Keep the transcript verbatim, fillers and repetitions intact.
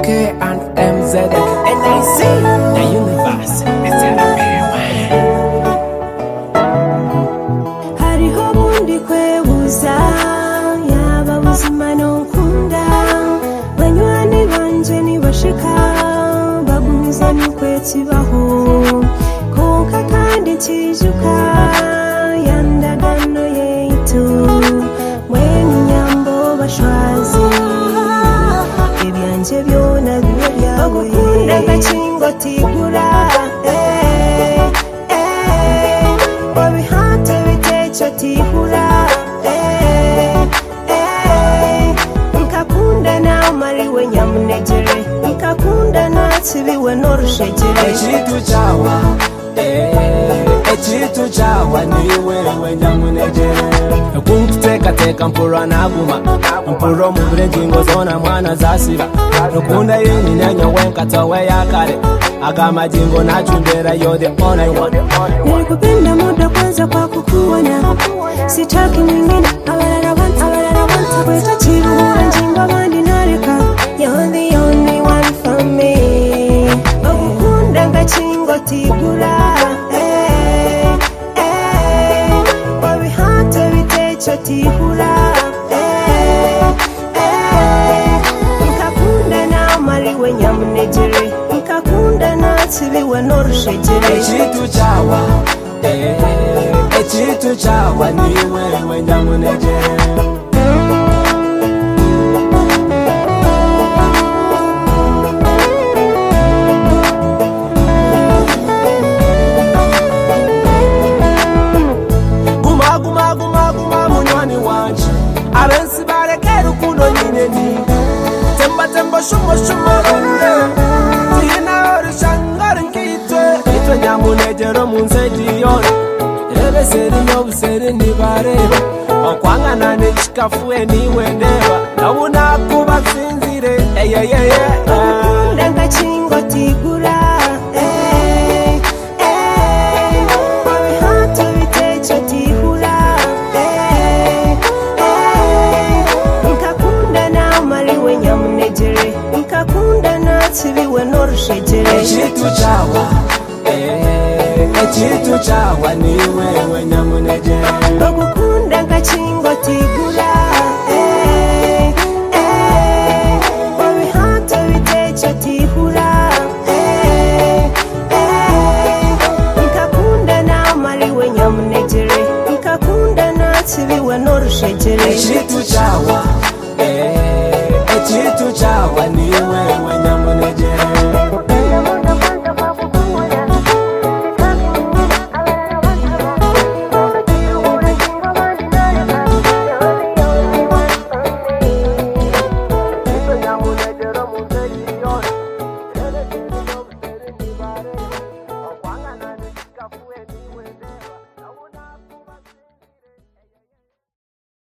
K and M Z N I C, the universe is the hariho bundi kwebuza yaba buzima n'ukunda banywani banje nibashika bagumiza n'ukwetsibaho konka kandi kijuka yandagano yetu mwenu nyambo bashwazi ibyanje byona bibe byawe gukunda gacingo tigura eh eh babihate bitecho tigura eh eh nkakunda na mariwe nyamunegere nkakunda natsibiwe norushegere echitu chawa eh echitu chawa niwe we nyamunegere kunteka teka mpura naguma mpuro mu burengingo zona mwana zasiba nukunda yini nenya wenka tawe yakare agama jingo nachumbera you're the only one. Nilikupenda muda kwanza kwa kukuona sitaki mwingine abalala abantu abalala abantu kweta chiruhura njingo bandi nareka you're the only one for me okukunda ngachingo tigura eh eh babihate bitecho tigura eh eh nkakunda na mariwe nyamunegere nkakunda natsibiwe norushegere echitu chawa eh echitu chawa niwe we nyamunegere guma guma guma guma munywani wanje abensi barekera ukundo nyine ni temba temba shumo shumo tina orishangara nkitwe itwe nyamunegero munzejiyona ebeseri nobuseri nibareba okwangana nechikafuwe niwe ndeba nabuna kuba sinzire eyeyeye okukunda ngachingo tigura eh eh babihate bitecho tigura eh eh nkakunda na mariwe nyamunegere nkakunda natsibiwe norushegere echitu chawa eh echitu chawa niwe we nyamunegere okukunda ngachingo tigura